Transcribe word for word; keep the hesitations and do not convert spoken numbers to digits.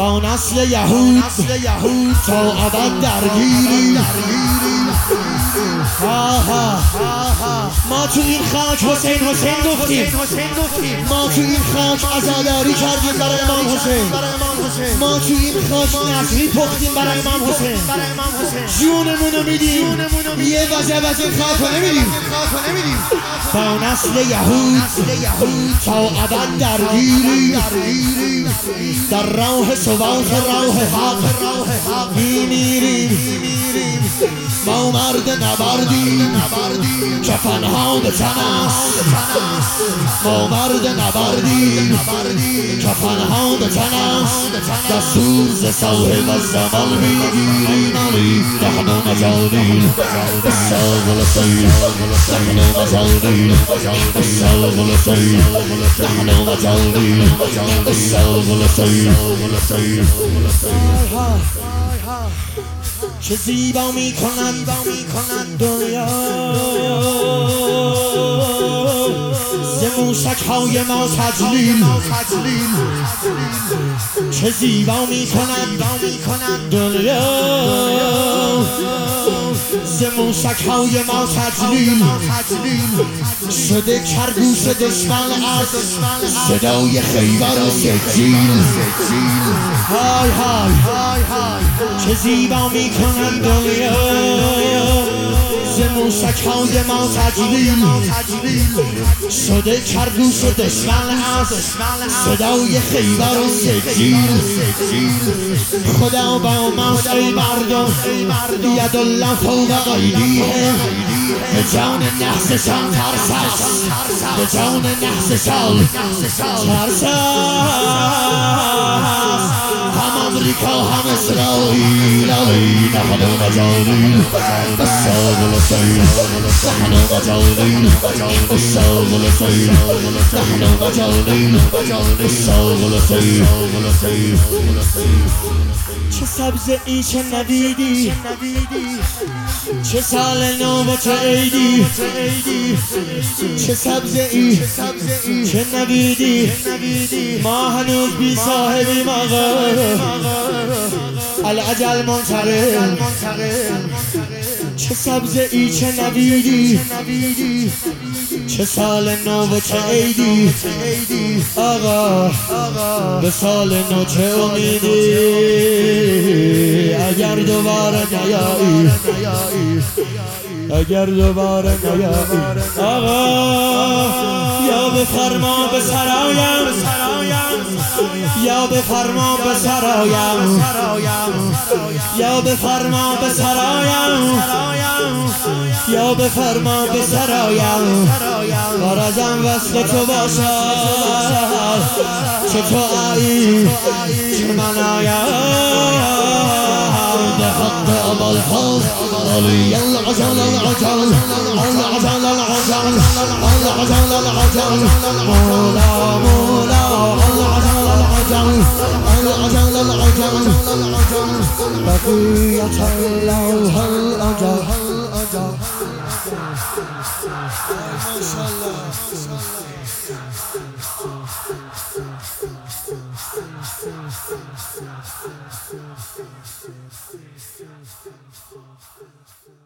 با نسل یهود تا ابد درگیری. ما تو این خاک حسین حسین گفتیم، ما تو این خاک عزاداری کردیم برای امام حسین، ما تو این خاک نسلی پختیم برای امام حسین، جونمونو میدیم یه وجب از این خاک رو نمیدیم. با نسل یهود تا ابد درگیری، در راه ثبات راه حق میمیریم. ما مرد نبردیم کفنها به تن است، ما مرد نبردیم کفنها به تن است. دستور ز صاحب الزمان میگیریم، علی نحن مجانین الساغل سیر، نحن مجانین الساغل سیر، نحن مجانین الساغل سیر. چه زیبا می کنند دنیا ز موشک های ما تجلیل، چه زیبا می کنند دنیا ز موشک های ما تجلیل. شده کرگوش دشمن از صدای خیبر و سجیل. های های چه زیبا می کنند دنیا ز موشک های ما تجلیل. شده کرگوش دشمن از صدای خیبر و سجیل. خدا با ماست ای مردم، ید الله فوق ایدیهم. به جان نحسشان ترس است، به جان نحسشان ترس است. هم امریکا هم اسرائیل، علی نحن مجانین الساغل سیر، نحن مجانین الساغل سیر، نحن مجانین الساغل سیر. چه سبز ای چه نویدی، چه سال نو و چه عیدی، چه سبز ای چه نویدی. ما هنوز بی صاحبیم آقا، العجل منتقل. چه سبز ای چه نویدی، چه سال نو و چه عیدی. آقا به سال نو چه امیدی، اگر دوباره نیایی، اگر دوباره نیایی. آقا یا بفرما به سرایم، یا بفرما به سرایم، یا بفرما به سرایم، یا بفرما به سرایم. غرضم وصل تو باشد، چه تو آیی چه من آیم. به حق ابوالفضل علی العجل العجل العجل العجل العجل العجل مولا مولا العجل العجل العجل العجل بقية الله الأجل. ما شاء الله.